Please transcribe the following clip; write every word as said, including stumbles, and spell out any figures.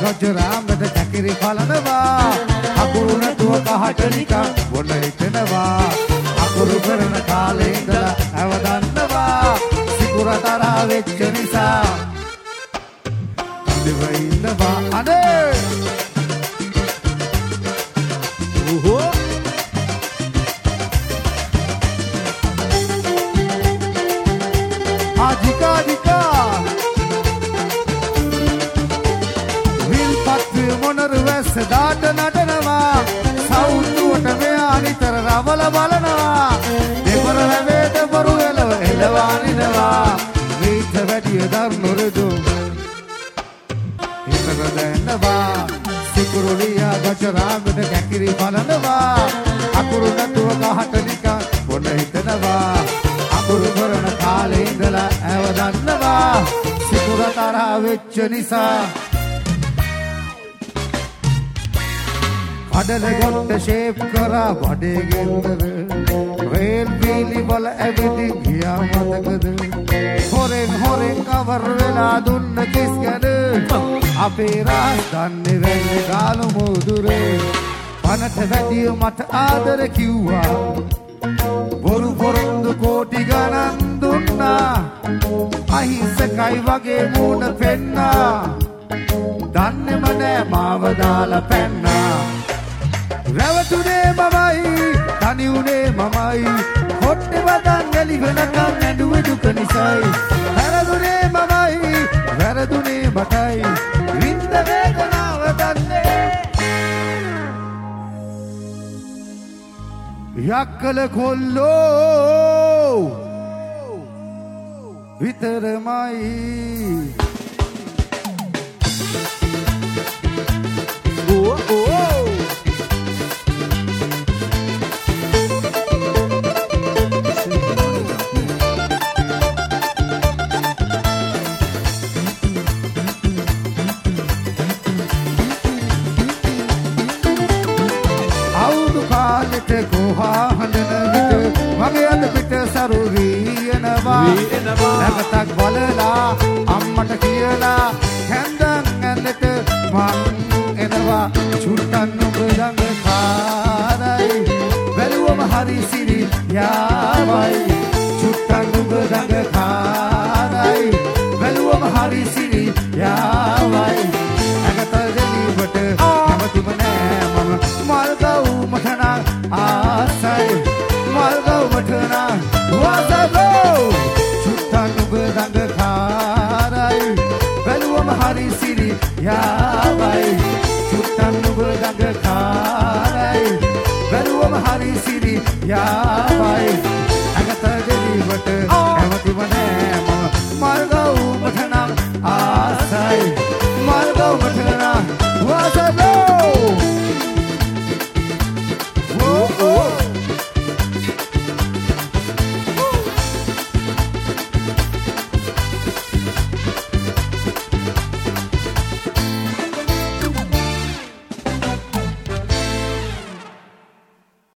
රොජරාමද කැකිරි කලනවා අකුරු නැතුව කහට නිකන් බොන හිතනවා අකුරු කරන කාලේ ඉඳලා අවදන්නවා සිකුර තරහ වෙච්ච නිසා දිව ඉන්නවා අනේ ඕහෝ ආදිකා දිකා විල්පත් මොනර වැස්ස දාට නටනවා සෞතුවට මෙයා නිතර රවල බලනවා දෙපර රැවේද බරු එලව එලවානිනවා වීත වැඩිය දරුණු රිදුම හිතක දැන්නවා සිකුරුලියා ගජරාමද කැකිරි බලනවා අකුරු නැතුව කහට නිකන් බොන හිතනවා අකුරු කරන කාලේ ඉඳලා ඇවදන්නවා සිකුර තරහ වෙච්ච නිසා කඩල ගොඩ ෂේප් කරා බඩේ ගෙන්දර රේල් වීලි වල ඇවිදින් ගියා මතකද හොරෙන් හොරෙන් කවර් වෙලා දුන්න කිස් ගැන අපේ රාස් දන්නේ වෙන්නේ ගාලු මුදුරේ පනට වැඩිය මට ආදර කිව්වා බොරු පොරොන්දු කෝටි ගණන් දුන්නා අහිංසකයි වගේ මූණ පෙන්නා දන්නේම නෑ මාව දාලා පැන්නා රැවටුනේ මමයි තනි උනේ මමයි කොට්ටේ වදන් එලි වෙනකන් ඇඬුවේ දුක නිසායි වැරදුනේ මමයි වැරදුනේ මටයි විඳ වේදනාව දන්නේ යක්කල කොල්ලෝ විතරමයි ඕ ඕ කොහා හඳන විට මගේ අත පිට සරු වීනවා නැවතක් බලලා අම්මට කියලා හැන්දන් ඇඳට මං එනවා චුට්ටන් නුඹ ළඟ කාරයි බැලුවම හරි සිරි යාවයි චුට්ටන් නුඹ ළඟ කාරයි බැලුවම හරි සිරි යාවයි අගත දෙලිවට කැමතිම නෑ මම මල් ගව් මටනා ආසයි මල් ගව් මටනා වාසගෝ චුට්ටන් නුඹ ළඟ කාරයි බැලුවම හරි සිරි යාවයි චුට්ටන් නුඹ ළඟ කාරයි බැලුවම හරි සිරි යාවයි